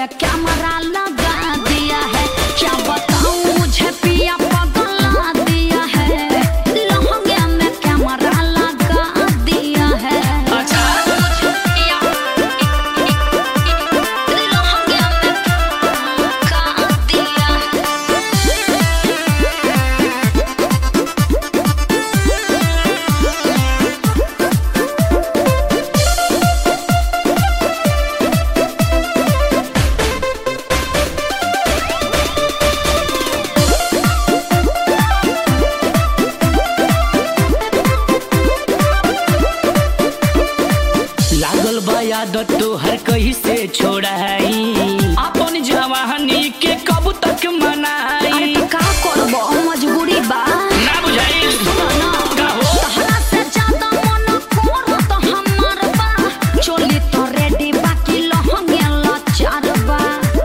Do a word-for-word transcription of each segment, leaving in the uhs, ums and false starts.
में कैमरा लगा दिया है। क्या बताऊं मुझे पिया पगला दिया है, लहंगे में कैमरा लगा दिया है। अच्छा मुझे पिया लहंगे में लगा दिया है। लागल बा आदत तोहर कहीं से छोड़ाई, अपन जवानी के कब तक मनाई। अरे तो का करबो मजबूरी बा ना बुझाई ना का हो तहरा से ज्यादा मन कोरो तो हमार बा। चोली तो रेडी बाकी लहंगे लाचार बा।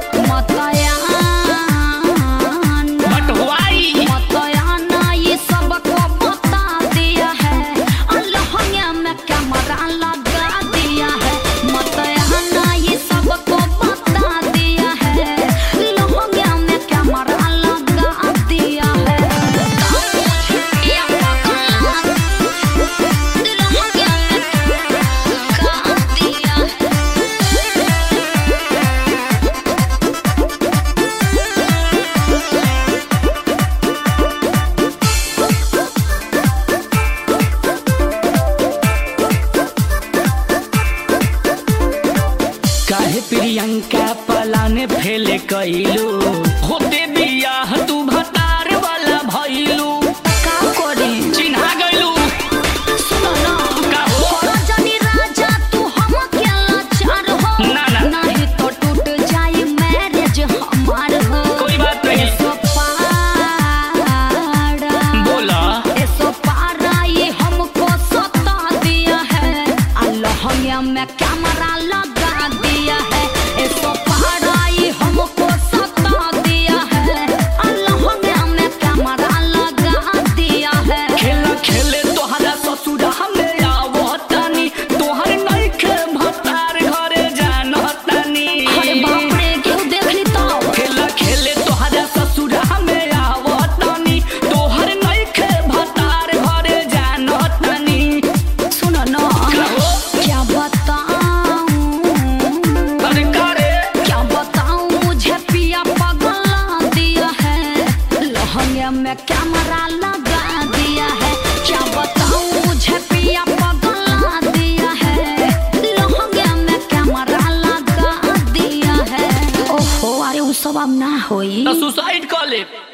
मतयान बटवाई मतयान ये सब को बता दिया है, और लहंगे में कैमरा लगा दिया है। मतयान ये सब को बता दिया है, लहंगे में कैमरा लगा दिया है। या पगला लहंगे में लगा दिया है। काहे प्रियंका पलाने फेले कइलू, होते बियाह तू भतार वाला भइलू। का करी चिन्हा गइलू सुनो ना का हो रजनी राजा तू हम के लाचार हो। ना ना नहीं तो टूट जाए मैरिज हमार हो। कोई बात नहीं। सो पारा बोला ऐसो पारा ये हमको सता दिया है, लहंगे में कैमरा लगा दिया है। ऐसो पारा ये हमको सता दिया है, लहंगे में कैमरा लगा दिया है। खेला खेले तोहरा ससुरा में आवतानी, तोहर नइखे भतार घरे जानतानी। अरे बाप रे क्यों देखली तो खेला खेले तोहरा ससुरा में आवतानी, तोहर नइखे भतार घरे जानतानी। सुनो ना का हो क्या बताऊं अरे का रे क्या बताऊं मुझे पिया पगला दिया है, लहंगे में कैमरा लगा दिया है। क्या बताऊं मुझे पिया पगला दिया है, लहंगे में कैमरा लगा दिया है। ओहो अरे वो सब अब ना होई। तो सुसाइड कर ले।